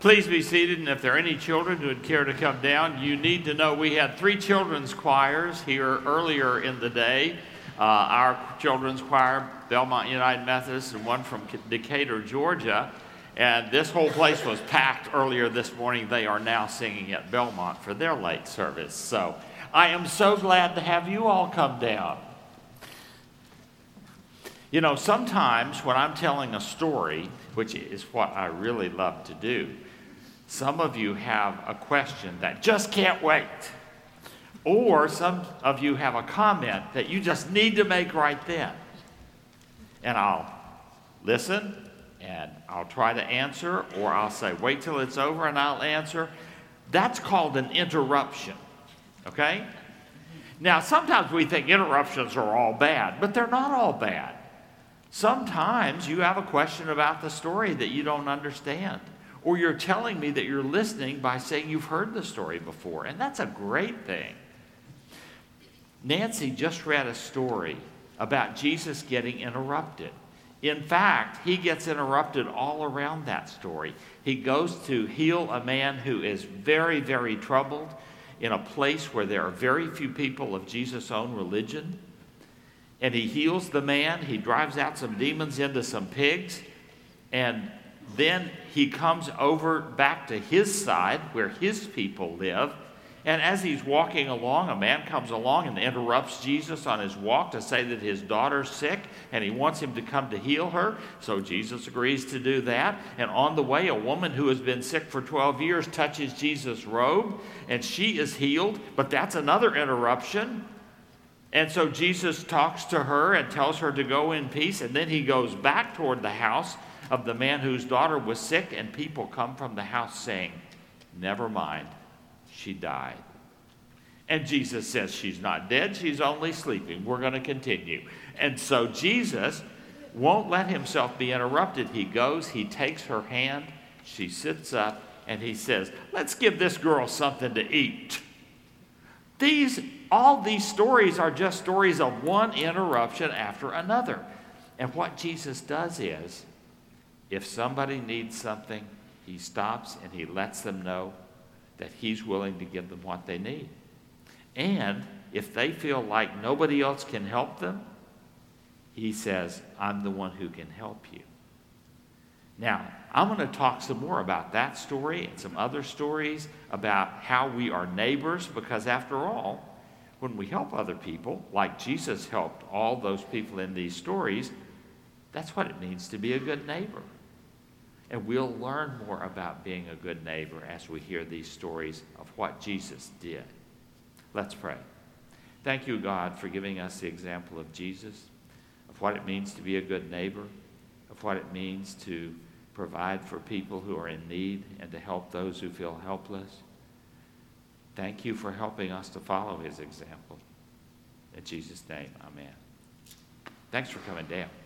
Please be seated, and if there are any children who would care to come down, you need to know we had 3 children's choirs here earlier in the day. Our children's choir, Belmont United Methodist, and one from Decatur, Georgia. And this whole place was packed earlier this morning. They are now singing at Belmont for their late service. So I am so glad to have you all come down. You know, sometimes when I'm telling a story, which is what I really love to do, some of you have a question that just can't wait. Or some of you have a comment that you just need to make right then. And I'll listen, and I'll try to answer, or I'll say, wait till it's over and I'll answer. That's called an interruption, okay? Now, sometimes we think interruptions are all bad, but they're not all bad. Sometimes you have a question about the story that you don't understand, or you're telling me that you're listening by saying you've heard the story before, and that's a great thing. Nancy just read a story about Jesus getting interrupted. In fact, he gets interrupted all around that story. He goes to heal a man who is very, very troubled in a place where there are very few people of Jesus' own religion. And he heals the man. He drives out some demons into some pigs. And then he comes over back to his side where his people live. And as he's walking along, a man comes along and interrupts Jesus on his walk to say that his daughter's sick and he wants him to come to heal her. So Jesus agrees to do that. And on the way, a woman who has been sick for 12 years touches Jesus' robe and she is healed. But that's another interruption. And so Jesus talks to her and tells her to go in peace. And then he goes back toward the house of the man whose daughter was sick. And people come from the house saying, never mind. She died. And Jesus says she's not dead, she's only sleeping. We're going to continue. And so Jesus won't let himself be interrupted. He goes, he takes her hand, she sits up, and he says, let's give this girl something to eat. All these stories are just stories of one interruption after another. And what Jesus does is, if somebody needs something, he stops and he lets them know that he's willing to give them what they need. And if they feel like nobody else can help them, he says, I'm the one who can help you. Now, I'm going to talk some more about that story and some other stories about how we are neighbors, because after all, when we help other people, like Jesus helped all those people in these stories, that's what it means to be a good neighbor. And we'll learn more about being a good neighbor as we hear these stories of what Jesus did. Let's pray. Thank you, God, for giving us the example of Jesus, of what it means to be a good neighbor, of what it means to provide for people who are in need and to help those who feel helpless. Thank you for helping us to follow his example. In Jesus' name, amen. Thanks for coming down.